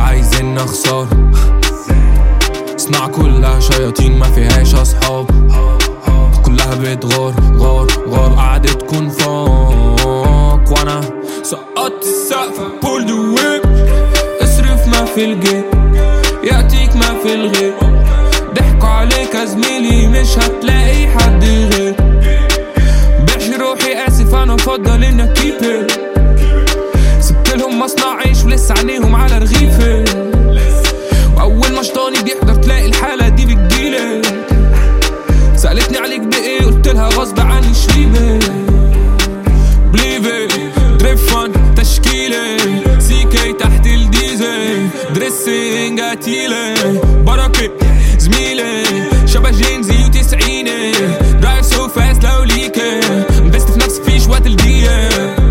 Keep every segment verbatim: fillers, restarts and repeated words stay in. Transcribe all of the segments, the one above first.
عايزين نخسر. صناعة كلها شياطين ما فيهاش اصحاب، كلها بتغار غار غار قاعدة تكون فوق. وانا سقطت السقف بول دو ويب، اصرف ما في الجيب يأتيك ما في الغيب. ضحكوا عليك يا زميلي مش هتلاقي حد غير. بيعش روحي اسف انا افضل انك كيبر. سبتلهم مصنع عيش ولسه عينيهم على رغيفي، واول ما شطاني بيحضر تلاقي الحالة دي بتجيلك. سألتني عليك بايه قلتلها غصب عني شريبي. بليفي دريفان تشكيلي سي كي تحت الديزل دريسينج قتيلة بركة زميلي شبه جينزي وتسعيني درايف سو فاست لو ليكي مبست في نفسي فيش وقت الدقيقة.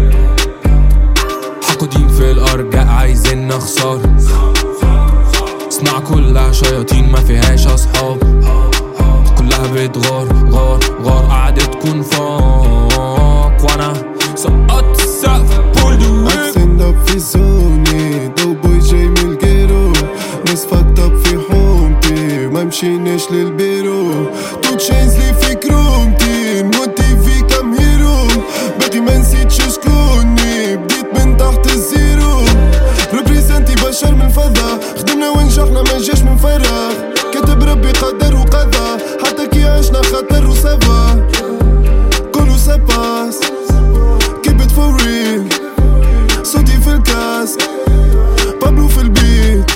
حقودين في الأرجاء عايزين نخسر. صناعة كلها شياطين ما فيهاش أصحاب، كلها بتغار غار غار قاعدة تكون فوق. وانا سقطت السقف بول دو ويب. اكسند اب في زوني دو بوي جاي من الجيرو، ناس فاكت اب في حومتي ما مشيناش للبيرو. تو تشينز لي في كرومتي نموتي في كام هيرو، باقي ما نسيتش شكوني بديت من تحت الزيرو. ريبريزنتي بشر من الفضا، خدمنا ونجحنا ما جاش من فراغ. كتب ربي قدر وقضى حتى كي عشنا خاطر وسافا. كلو ساباس keep it for real، صوتي في الكاس بابلو في البيت.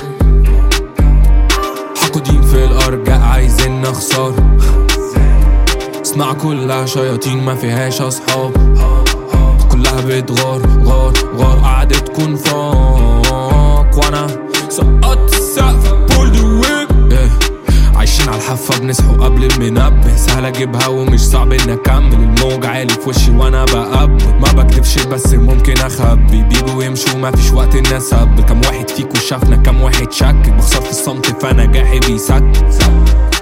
حقودين في الأرجاء عايزين نخسر. صناعة كلها شياطين ما فيهاش أصحاب، كلها بتغار غار غار قاعدة تكون فوق. وانا سقطت السقف بول دو ويب. إيه. عايشين على الحافة بنصحوا قبل المنبه، سهل اجيبها ومش صعب ان اكمل. الموج عالي في وشي وانا بقبل ما بكدبش بس ممكن اخبي. بيجوا ويمشوا ما فيش وقت الناس هبل. كم واحد فيكوا شافنا كم واحد شك، بخسر في الصمت فنجاحي بيسك.